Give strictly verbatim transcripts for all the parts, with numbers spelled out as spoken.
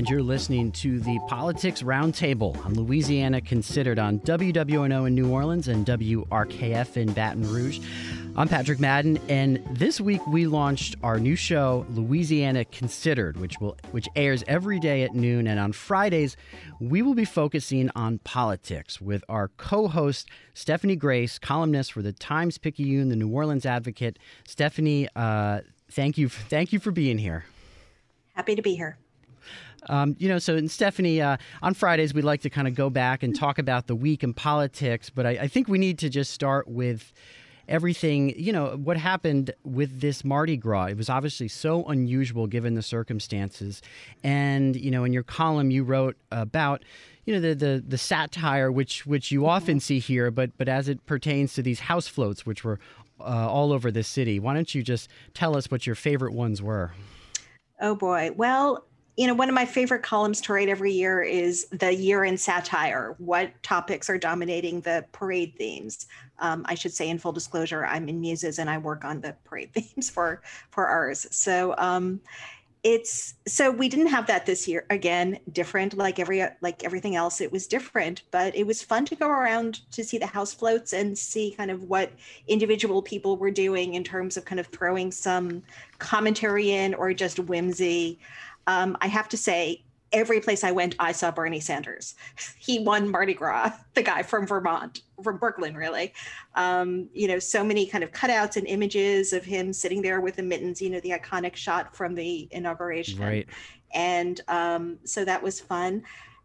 and you're listening to the Politics Roundtable on Louisiana Considered on W W N O in New Orleans and W R K F in Baton Rouge. I'm Patrick Madden, and this week we launched our new show, Louisiana Considered, which will which airs every day at noon. And on Fridays, we will be focusing on politics with our co-host, Stephanie Grace, columnist for the Times-Picayune, the New Orleans Advocate. Stephanie, uh, thank you, thank you for being here. Happy to be here. Um, you know, so and Stephanie, uh, on Fridays, we like to kind of go back and talk about the week in politics, but I, I think we need to just start with everything, you know, what happened with this Mardi Gras. It was obviously so unusual given the circumstances. And, you know, in your column, you wrote about, you know, the the, the satire, which which you often see here, but but as it pertains to these house floats, which were uh, all over the city. Why don't you just tell us what your favorite ones were? Oh, boy. Well, you know, one of my favorite columns to write every year is the year in satire. What topics are dominating the parade themes? Um, I should say, in full disclosure, I'm in Muses and I work on the parade themes for for ours. So um, it's so we didn't have that this year. Again, different, like every like everything else, it was different. But it was fun to go around to see the house floats and see kind of what individual people were doing in terms of kind of throwing some commentary in or just whimsy. Um, I have to say, every place I went, I saw Bernie Sanders. He won Mardi Gras, the guy from Vermont, from Brooklyn, really. Um, you know, so many kind of cutouts and images of him sitting there with the mittens, you know, the iconic shot from the inauguration. Right. And um, so that was fun.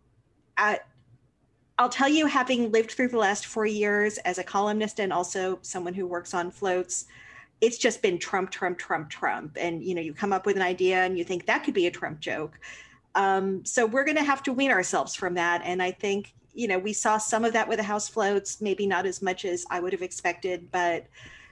I, I'll tell you, having lived through the last four years as a columnist and also someone who works on floats, it's just been Trump, Trump, Trump, Trump. And, you know, you come up with an idea and you think that could be a Trump joke. Um, so we're going to have to wean ourselves from that. And I think, you know, we saw some of that with the house floats, maybe not as much as I would have expected, but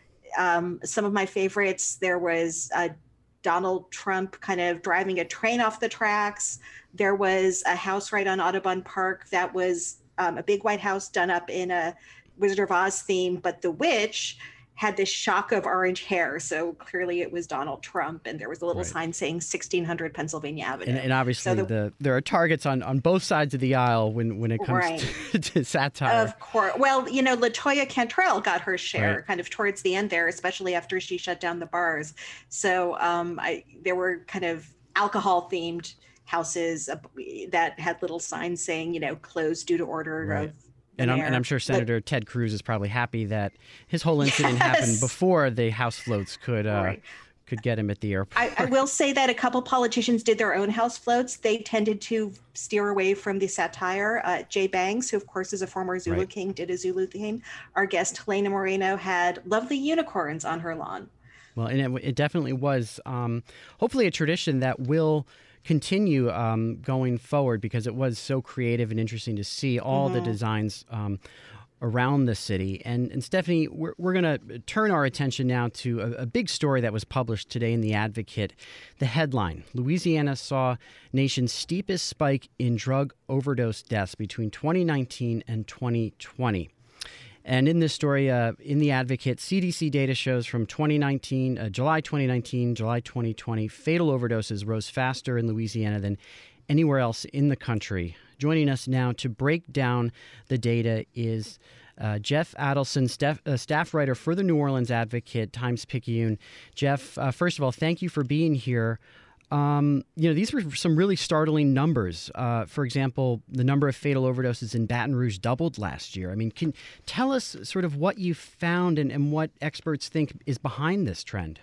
um, some of my favorites, there was uh, Donald Trump kind of driving a train off the tracks. There was a house right on Audubon Park that was um, a big white house done up in a Wizard of Oz theme, but the witch had this shock of orange hair. So clearly it was Donald Trump. And there was a little Right. sign saying sixteen hundred Pennsylvania Avenue. And, and obviously so the, the, there are targets on, on both sides of the aisle when, when it comes right. to, to satire. Of course. Well, you know, LaToya Cantrell got her share Right. kind of towards the end there, especially after she shut down the bars. So um, I, there were kind of alcohol themed houses uh, that had little signs saying, you know, closed due to order Right. of And I'm, and I'm sure Senator but, Ted Cruz is probably happy that his whole incident yes. happened before the house floats could uh, right. could get him at the airport. I, I will say that a couple politicians did their own house floats. They tended to steer away from the satire. Uh, Jay Banks, who of course is a former Zulu right. king, did a Zulu theme. Our guest Helena Moreno had lovely unicorns on her lawn. Well, and it, it definitely was um, hopefully a tradition that will continue um, going forward, because it was so creative and interesting to see all mm-hmm. the designs um, around the city. And, and Stephanie, we're, we're going to turn our attention now to a, a big story that was published today in The Advocate. The headline: Louisiana saw nation's steepest spike in drug overdose deaths between twenty nineteen and twenty twenty. And in this story, uh, in The Advocate, C D C data shows from twenty nineteen, uh, July twenty nineteen, July twenty twenty, fatal overdoses rose faster in Louisiana than anywhere else in the country. Joining us now to break down the data is uh, Jeff Adelson, staff, uh, staff writer for the New Orleans Advocate, Times-Picayune. Jeff, uh, first of all, thank you for being here. Um, you know, these were some really startling numbers. Uh, for example, the number of fatal overdoses in Baton Rouge doubled last year. I mean, can tell us sort of what you found and, and what experts think is behind this trend?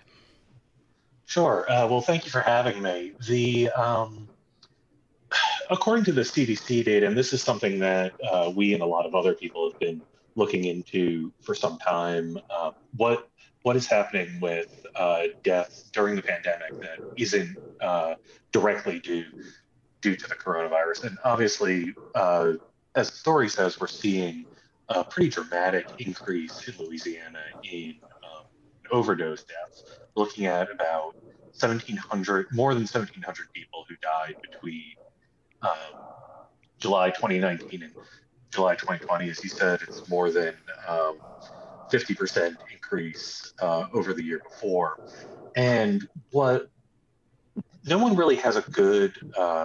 Sure. Uh, well, thank you for having me. The um, according to the C D C data, and this is something that uh, we and a lot of other people have been looking into for some time, uh, what what is happening with uh, death during the pandemic that isn't uh, directly due due to the coronavirus. And obviously, uh, as the story says, we're seeing a pretty dramatic increase in Louisiana in um, overdose deaths, looking at about seventeen hundred, more than seventeen hundred people who died between um, July twenty nineteen and July twenty twenty. As you said, it's more than um, fifty percent increase uh, over the year before. And what no one really has a good uh,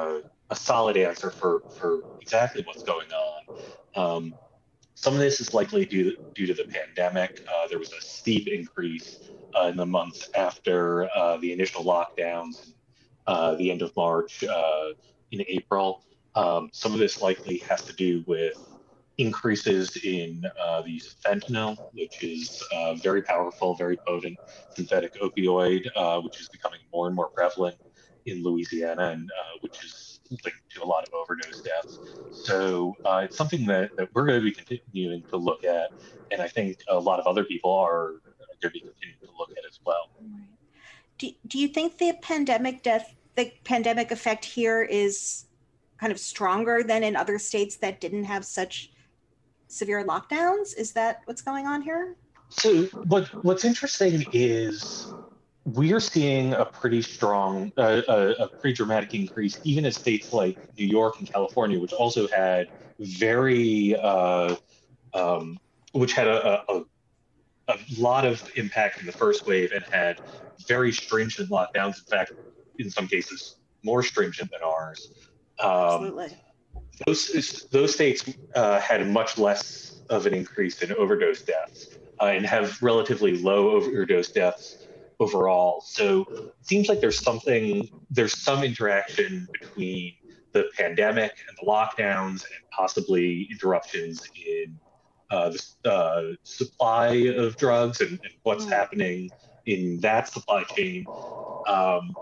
a solid answer for, for exactly what's going on. Um, some of this is likely due, due to the pandemic. Uh, there was a steep increase uh, in the months after uh, the initial lockdowns, uh, the end of March, uh, in April. Um, some of this likely has to do with increases in uh, the use of fentanyl, which is uh, very powerful, very potent synthetic opioid, uh, which is becoming more and more prevalent in Louisiana, and uh, which is linked to a lot of overdose deaths. So uh, it's something that, that we're going to be continuing to look at, and I think a lot of other people are going to be continuing to look at as well. Do, do you think the pandemic death, the pandemic effect here is kind of stronger than in other states that didn't have such severe lockdowns? Is that what's going on here? So what what's interesting is we're seeing a pretty strong, uh, a, a pretty dramatic increase, even in states like New York and California, which also had very, uh, um, which had a, a, a lot of impact in the first wave and had very stringent lockdowns. In fact, in some cases, more stringent than ours. Um, Absolutely. Those those states uh, had much less of an increase in overdose deaths uh, and have relatively low overdose deaths overall. So it seems like there's something, there's some interaction between the pandemic and the lockdowns and possibly interruptions in uh, the uh, supply of drugs and, and what's mm. happening in that supply chain. Um,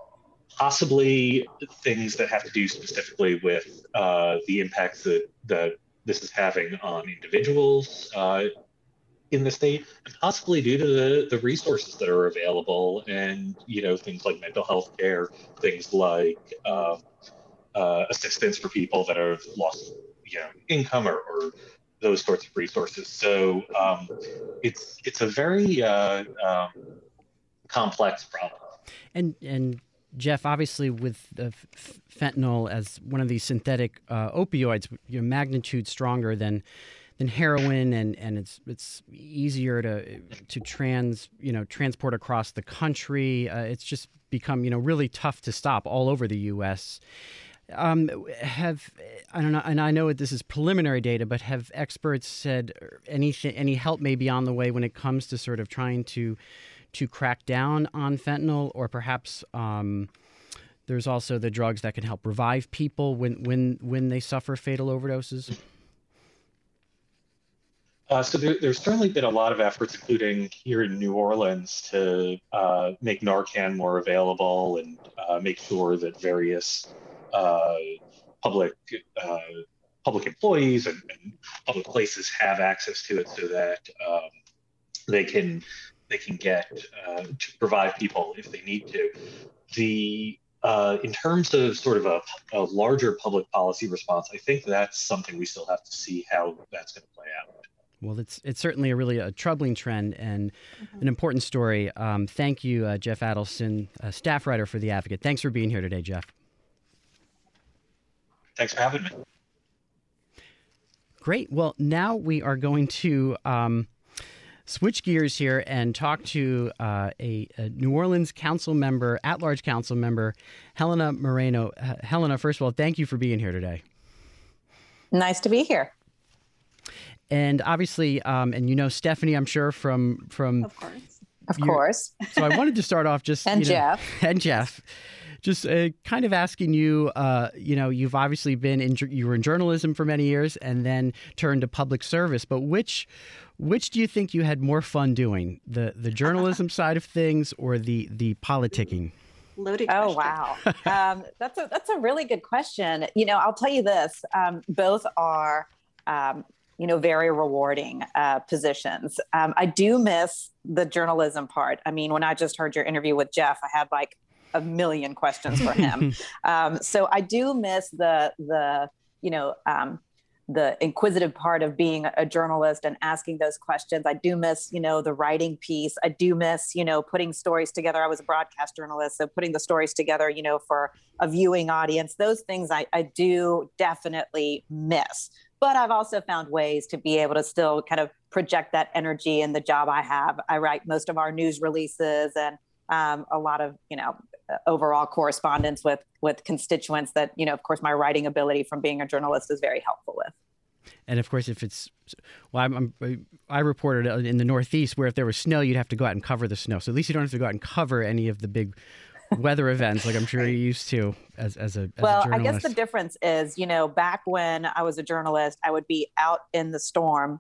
Possibly things that have to do specifically with uh, the impacts that, that this is having on individuals uh, in the state, and possibly due to the, the resources that are available, and you know things like mental health care, things like uh, uh, assistance for people that have lost you know income or, or those sorts of resources. So um, it's it's a very uh, um, complex problem. And and. Jeff, obviously with the f- fentanyl as one of these synthetic uh, opioids, you know, magnitude stronger than than heroin, and, and it's it's easier to to trans you know transport across the country. Uh, it's just become you know really tough to stop all over the U S. Um, have I don't know, and I know this is preliminary data, but have experts said anything, any help may be on the way when it comes to sort of trying to to crack down on fentanyl, or perhaps um, there's also the drugs that can help revive people when when when they suffer fatal overdoses? Uh, so there, there's certainly been a lot of efforts, including here in New Orleans, to uh, make Narcan more available and uh, make sure that various uh, public uh, public employees and, and public places have access to it, so that um, they can they can get uh, to provide people if they need to. The uh, in terms of sort of a, a larger public policy response, I think that's something we still have to see how that's going to play out. Well, it's it's certainly a really a troubling trend and mm-hmm. an important story. Um, thank you, uh, Jeff Adelson, uh, staff writer for The Advocate. Thanks for being here today, Jeff. Thanks for having me. Great. Well, now we are going to um, switch gears here and talk to uh, a, a New Orleans council member, at-large council member, Helena Moreno. Uh, Helena, first of all, thank you for being here today. Nice to be here. And obviously, um, and you know Stephanie, I'm sure, from... from of course. Of course. So I wanted to start off just... and you know, Jeff. And Jeff. Just uh, kind of asking you, uh, you know, you've obviously been in, you were in journalism for many years and then turned to public service. But which, which do you think you had more fun doing, the the journalism side of things or the the politicking? Loaded oh question. wow, um, that's a that's a really good question. You know, I'll tell you this: um, both are, um, you know, very rewarding uh, positions. Um, I do miss the journalism part. I mean, when I just heard your interview with Jeff, I had like a million questions for him. um, so I do miss the, the, you know, um, the inquisitive part of being a journalist and asking those questions. I do miss, you know, the writing piece. I do miss, you know, putting stories together. I was a broadcast journalist, so putting the stories together, you know, for a viewing audience, those things I, I do definitely miss. But I've also found ways to be able to still kind of project that energy in the job I have. I write most of our news releases and Um, a lot of, you know, overall correspondence with with constituents that, you know, of course, my writing ability from being a journalist is very helpful with. And of course, if it's, well, I'm, I'm, I reported in the Northeast where if there was snow, you'd have to go out and cover the snow. So at least you don't have to go out and cover any of the big weather events like I'm sure you're used to as, as a as Well, a journalist. I guess the difference is, you know, back when I was a journalist, I would be out in the storm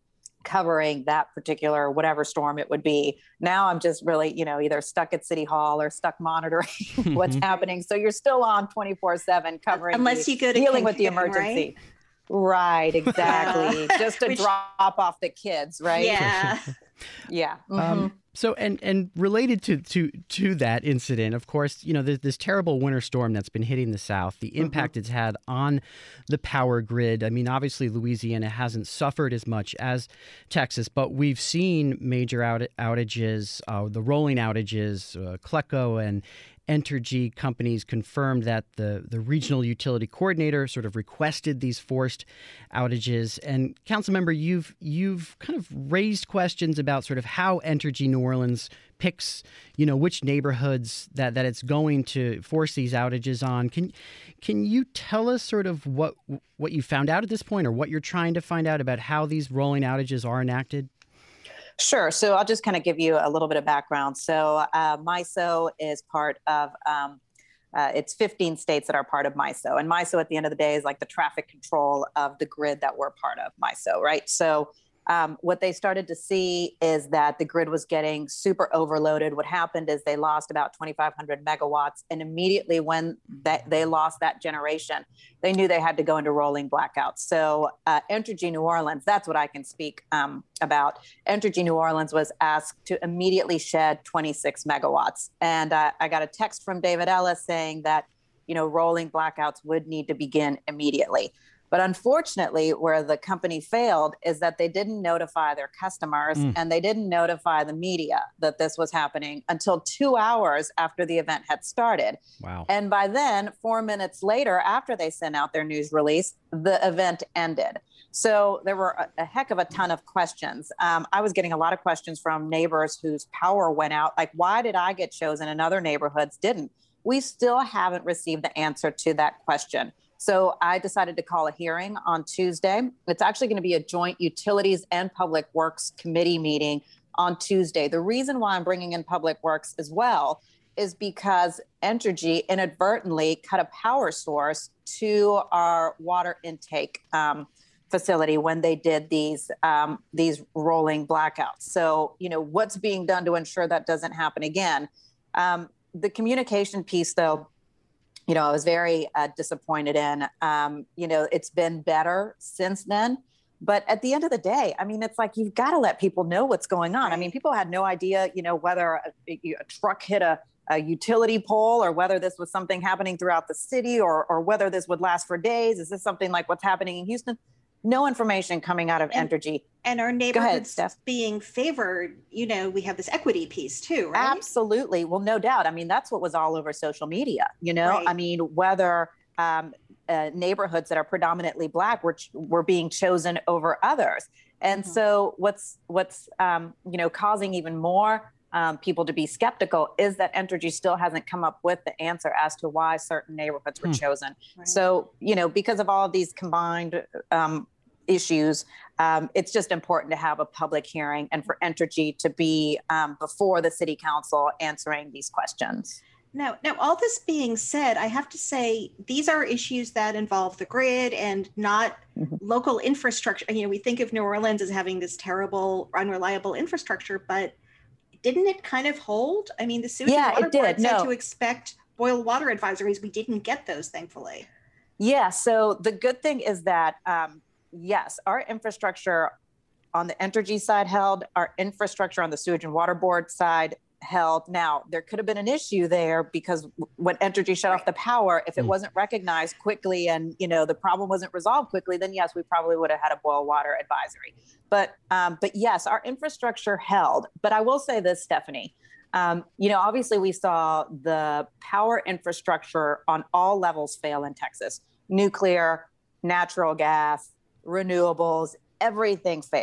covering that particular whatever storm it would be. Now I'm just really, you know, either stuck at City Hall or stuck monitoring what's happening. So you're still on twenty-four seven covering, unless the, you go to dealing King with the King, emergency. Right? Right, exactly. Just to Which, drop off the kids, right? Yeah. Yeah. Mm-hmm. Um, so, and and related to to to that incident, of course, you know, there's this terrible winter storm that's been hitting the South, the impact mm-hmm. it's had on the power grid. I mean, obviously, Louisiana hasn't suffered as much as Texas, but we've seen major out- outages, uh, the rolling outages, uh, Cleco and Entergy companies confirmed that the, the regional utility coordinator sort of requested these forced outages. And Councilmember, you've you've kind of raised questions about sort of how Entergy New Orleans picks, you know, which neighborhoods that, that it's going to force these outages on. Can can you tell us sort of what what you found out at this point, or what you're trying to find out about how these rolling outages are enacted? Sure. So I'll just kind of give you a little bit of background. So uh, MISO is part of, um, uh, it's fifteen states that are part of MISO. And MISO at the end of the day is like the traffic control of the grid that we're part of, MISO, right? So um, what they started to see is that the grid was getting super overloaded. What happened is they lost about twenty-five hundred megawatts. And immediately when that, they lost that generation, they knew they had to go into rolling blackouts. So uh, Entergy New Orleans, that's what I can speak um, about. Entergy New Orleans was asked to immediately shed twenty-six megawatts. And uh, I got a text from David Ellis saying that, you know, rolling blackouts would need to begin immediately. But unfortunately, where the company failed is that they didn't notify their customers mm. and they didn't notify the media that this was happening until two hours after the event had started. Wow. And by then, four minutes later, after they sent out their news release, the event ended. So there were a, a heck of a ton of questions. Um, I was getting a lot of questions from neighbors whose power went out. Like, why did I get chosen and other neighborhoods didn't? We still haven't received the answer to that question. So I decided to call a hearing on Tuesday. It's actually going to be a joint Utilities and Public Works Committee meeting on Tuesday. The reason why I'm bringing in Public Works as well is because Entergy inadvertently cut a power source to our water intake um, facility when they did these um, these rolling blackouts. So, you know, what's being done to ensure that doesn't happen again? Um, the communication piece, though, you know, I was very uh, disappointed in. Um, you know, it's been better since then. But at the end of the day, I mean, it's like you've got to let people know what's going on. I mean, people had no idea, you know, whether a, a truck hit a, a utility pole or whether this was something happening throughout the city or, or whether this would last for days. Is this something like what's happening in Houston? No information coming out of and, Entergy. And our neighborhoods ahead, being favored, you know, we have this equity piece too, right? Absolutely. Well, no doubt. I mean, that's what was all over social media, you know, right. I mean, whether um, uh, neighborhoods that are predominantly Black were, were being chosen over others. And mm-hmm. so what's, what's um, you know, causing even more um, people to be skeptical is that Entergy still hasn't come up with the answer as to why certain neighborhoods were hmm. chosen. Right. So, you know, because of all of these combined um, issues, um, it's just important to have a public hearing and for Entergy to be um, before the city council answering these questions. Now, now, all this being said, I have to say these are issues that involve the grid and not mm-hmm. local infrastructure. You know, we think of New Orleans as having this terrible, unreliable infrastructure, but didn't it kind of hold? I mean, the Sewage yeah, and Water it did. Board said no. to expect boil water advisories. We didn't get those, thankfully. Yeah. So the good thing is that, um, yes, our infrastructure on the Entergy side held, our infrastructure on the Sewage and Water Board side held. Now, there could have been an issue there because when Entergy shut right. off the power, if it mm. wasn't recognized quickly and, you know, the problem wasn't resolved quickly, then yes, we probably would have had a boil water advisory. But, um, but yes, our infrastructure held. But I will say this, Stephanie, um, you know, obviously we saw the power infrastructure on all levels fail in Texas. Nuclear, natural gas, renewables, everything failed.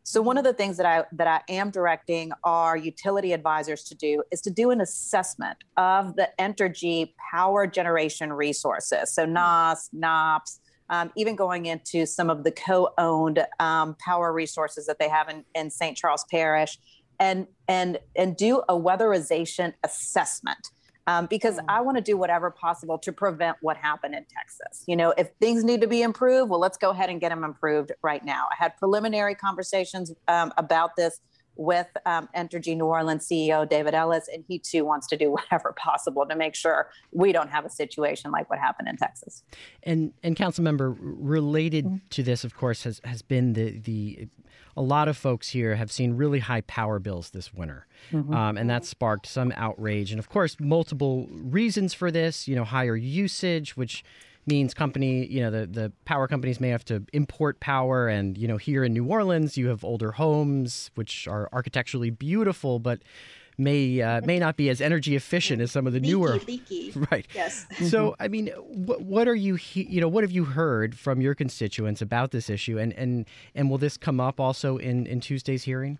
So one of the things that I that I am directing our utility advisors to do is to do an assessment of the Entergy power generation resources. So N O S, N O P S, um, even going into some of the co-owned um, power resources that they have in, in Saint Charles Parish, and and and do a weatherization assessment. Um, because mm. I want to do whatever possible to prevent what happened in Texas. You know, if things need to be improved, well, let's go ahead and get them improved right now. I had preliminary conversations um, about this with um, Entergy New Orleans C E O David Ellis, and he too wants to do whatever possible to make sure we don't have a situation like what happened in Texas. And and council member, related mm-hmm. to this, of course, has has been the the. A lot of folks here have seen really high power bills this winter, mm-hmm. um, and that sparked some outrage. And of course, multiple reasons for this, you know, higher usage, which means company, you know, the, the power companies may have to import power. And, you know, here in New Orleans, you have older homes, which are architecturally beautiful, but may uh, may not be as energy efficient as some of the leaky, newer. Leaky. Right. Yes. So, I mean, what, what are you, he- you know, what have you heard from your constituents about this issue? And and, and will this come up also in, in Tuesday's hearing?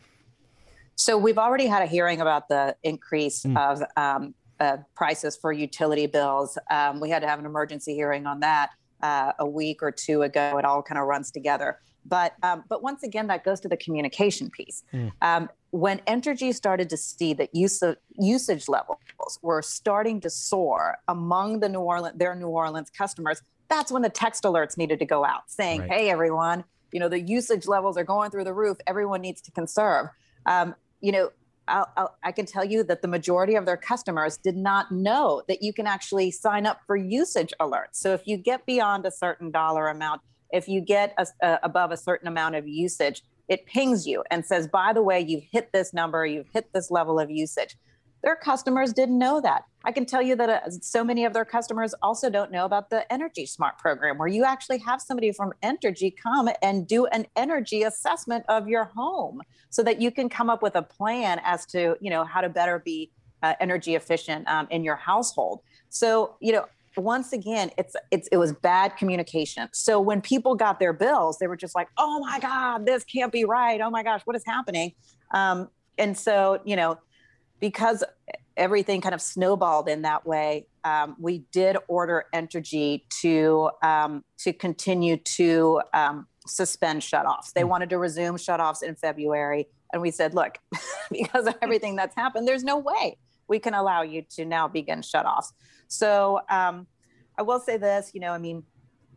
So we've already had a hearing about the increase mm. of um, uh, prices for utility bills. Um, we had to have an emergency hearing on that uh, a week or two ago. It all kind of runs together. But um, but once again, that goes to the communication piece. Mm. Um, when Entergy started to see that use of, usage levels were starting to soar among the New Orleans, their New Orleans customers, that's when the text alerts needed to go out saying, right. Hey, everyone, you know, the usage levels are going through the roof. Everyone needs to conserve. Um, you know, I'll, I'll, I can tell you that the majority of their customers did not know that you can actually sign up for usage alerts. So if you get beyond a certain dollar amount, if you get a, uh, above a certain amount of usage, it pings you and says, by the way, you've hit this number, you've hit this level of usage. Their customers didn't know that. I can tell you that uh, so many of their customers also don't know about the Energy Smart program, where you actually have somebody from Entergy come and do an energy assessment of your home so that you can come up with a plan as to, you know, how to better be uh, energy efficient um, in your household. So, you know, once again, it's it's it was bad communication. So when people got their bills, they were just like, "Oh my God, this can't be right! Oh my gosh, what is happening?" Um, and so, you know, because everything kind of snowballed in that way, um, we did order Entergy to um, to continue to um, suspend shutoffs. They wanted to resume shutoffs in February, and we said, "Look, because of everything that's happened, there's no way we can allow you to now begin shutoffs." So um, I will say this, you know, I mean,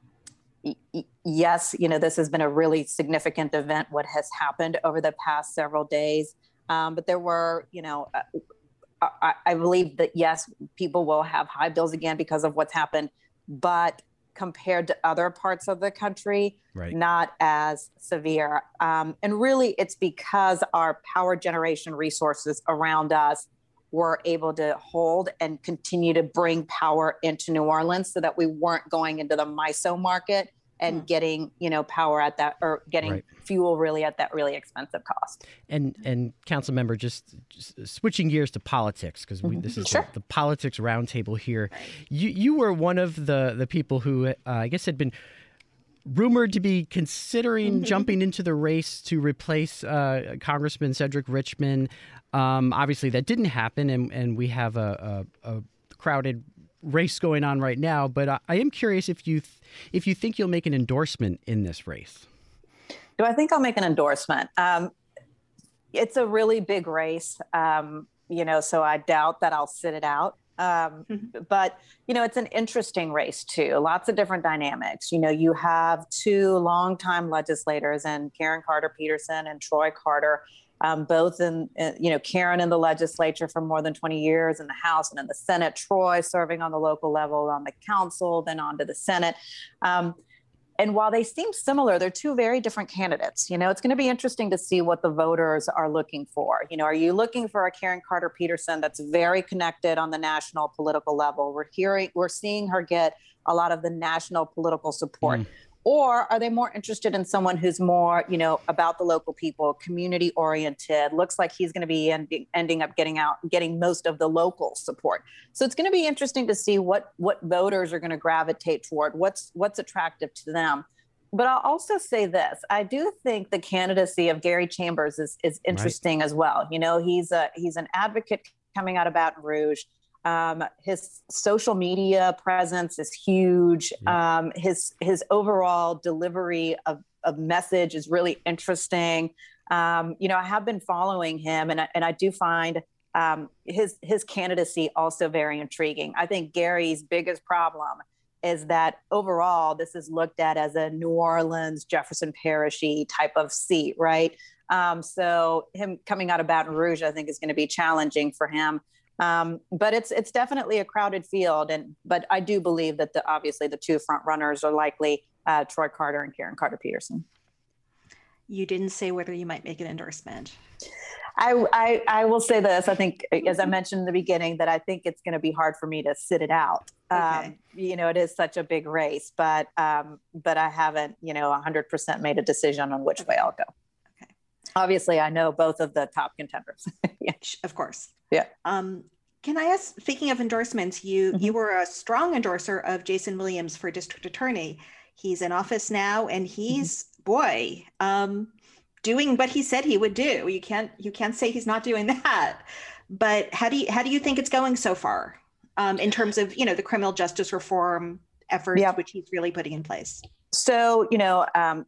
y- y- yes, you know, this has been a really significant event, what has happened over the past several days. Um, but there were, you know, uh, I, I believe that, yes, people will have high bills again because of what's happened, but compared to other parts of the country, right. not as severe. Um, and really, it's because our power generation resources around us were able to hold and continue to bring power into New Orleans so that we weren't going into the M I S O market and mm. getting, you know, power at that, or getting right. fuel really at that really expensive cost. And and council member, just, just switching gears to politics, because mm-hmm. this is sure. the, the politics roundtable here. You you were one of the, the people who uh, I guess had been rumored to be considering mm-hmm. jumping into the race to replace uh, Congressman Cedric Richmond. Um, obviously, that didn't happen, and, and we have a, a, a crowded race going on right now. But I, I am curious if you th- if you think you'll make an endorsement in this race. Do I think I'll make an endorsement? Um, it's a really big race, um, you know, so I doubt that I'll sit it out. Um, mm-hmm. But, you know, it's an interesting race, too. Lots of different dynamics. You know, you have two longtime legislators, and Karen Carter Peterson and Troy Carter, um, both in, uh, you know, Karen in the legislature for more than twenty years, in the House and in the Senate, Troy serving on the local level, on the council, then on to the Senate. Um, And while they seem similar, they're two very different candidates. You know, it's going to be interesting to see what the voters are looking for. You know, are you looking for a Karen Carter Peterson that's very connected on the national political level? We're hearing, we're seeing her get a lot of the national political support. Mm. Or are they more interested in someone who's more, you know, about the local people, community oriented? Looks like he's going to be ending, ending up getting out, getting most of the local support. So it's going to be interesting to see what what voters are going to gravitate toward. What's what's attractive to them. But I'll also say this. I do think the candidacy of Gary Chambers is, is interesting right. as well. You know, he's a he's an advocate coming out of Baton Rouge. Um, his social media presence is huge. Yeah. Um, his his overall delivery of, of message is really interesting. Um, you know, I have been following him, and I, and I do find um, his his candidacy also very intriguing. I think Gary's biggest problem is that overall this is looked at as a New Orleans, Jefferson Parish-y type of seat, right? Um, so him coming out of Baton Rouge, I think, is going to be challenging for him. Um, but it's it's definitely a crowded field, and but I do believe that the obviously the two front runners are likely uh, Troy Carter and Karen Carter Peterson. You didn't say whether you might make an endorsement. I, I, I will say this. I think, as I mentioned in the beginning, that I think it's going to be hard for me to sit it out. Okay. Um, you know, it is such a big race, but um, but I haven't, you know, one hundred percent made a decision on which okay. way I'll go. Okay. Obviously, I know both of the top contenders. Yeah, of course. Yeah. Um, can I ask, speaking of endorsements, you mm-hmm. you were a strong endorser of Jason Williams for district attorney. He's in office now, and he's, mm-hmm. boy, um, doing what he said he would do. You can't you can't say he's not doing that. But how do you how do you think it's going so far um, in terms of, you know, the criminal justice reform efforts, yep. which he's really putting in place? So, you know, um,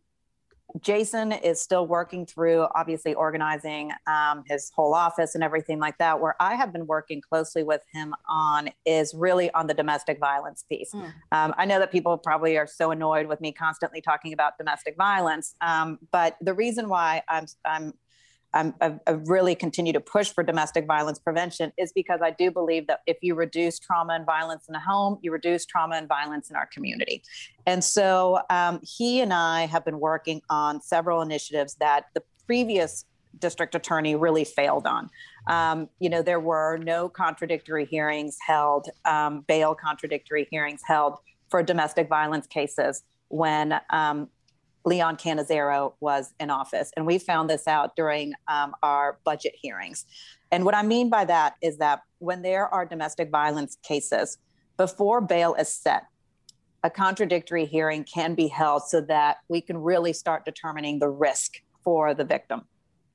Jason is still working through, obviously, organizing um, his whole office and everything like that. Where I have been working closely with him on is really on the domestic violence piece. Mm. Um, I know that people probably are so annoyed with me constantly talking about domestic violence, um, but the reason why I'm I'm I'm, I really continue to push for domestic violence prevention is because I do believe that if you reduce trauma and violence in the home, you reduce trauma and violence in our community. And so um, he and I have been working on several initiatives that the previous district attorney really failed on. Um, you know, there were no contradictory hearings held, um, bail contradictory hearings held for domestic violence cases when um, Leon Canizero was in office. And we found this out during um, our budget hearings. And what I mean by that is that when there are domestic violence cases, before bail is set, a contradictory hearing can be held so that we can really start determining the risk for the victim.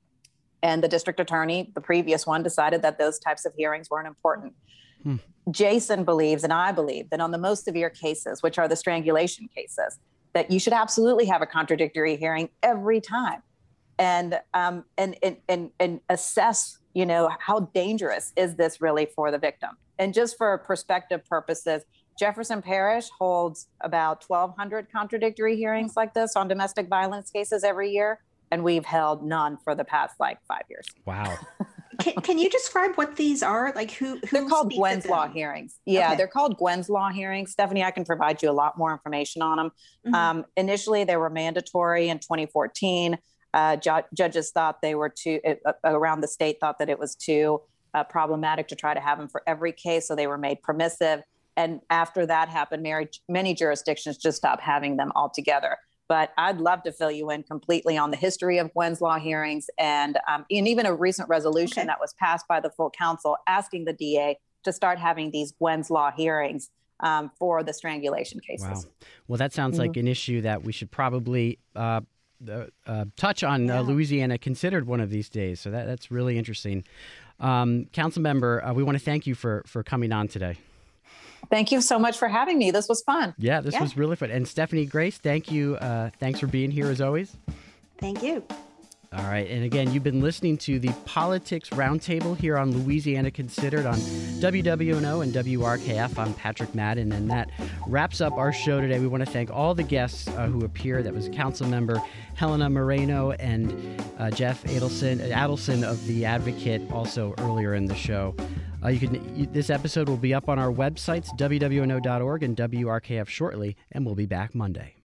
And the district attorney, the previous one, decided that those types of hearings weren't important. Hmm. Jason believes, and I believe, that on the most severe cases, which are the strangulation cases, that you should absolutely have a contradictory hearing every time, and um, and, and and and assess, you know, how dangerous is this really for the victim. And just for perspective purposes, Jefferson Parish holds about twelve hundred contradictory hearings like this on domestic violence cases every year, and we've held none for the past like five years. Wow. Can, can you describe what these are? Like who? who they're called Gwen's Law hearings. Yeah, okay. They're called Gwen's Law hearings. Stephanie, I can provide you a lot more information on them. Mm-hmm. Um, initially, they were mandatory in twenty fourteen. Uh, ju- judges thought they were too, uh, around the state thought that it was too uh, problematic to try to have them for every case, so they were made permissive. And after that happened, many, many jurisdictions just stopped having them altogether. But I'd love to fill you in completely on the history of Gwen's Law hearings and, um, and even a recent resolution okay. that was passed by the full council asking the D A to start having these Gwen's Law hearings um, for the strangulation cases. Wow. Well, that sounds mm-hmm. like an issue that we should probably uh, uh, touch on. Yeah. Uh, Louisiana considered one of these days. So that, that's really interesting. Um, Council member, uh, we want to thank you for, for coming on today. Thank you so much for having me. This was fun. Yeah, this yeah. was really fun. And Stephanie Grace, thank you. Uh, thanks for being here as always. Thank you. All right. And again, you've been listening to the Politics Roundtable here on Louisiana Considered on W W N O and W R K F. I'm Patrick Madden, and that wraps up our show today. We want to thank all the guests uh, who appeared. That was Council Member Helena Moreno and uh, Jeff Adelson, Adelson of The Advocate, also earlier in the show. Uh, you can. You, this episode will be up on our websites, W W N O dot org and W R K F shortly, and we'll be back Monday.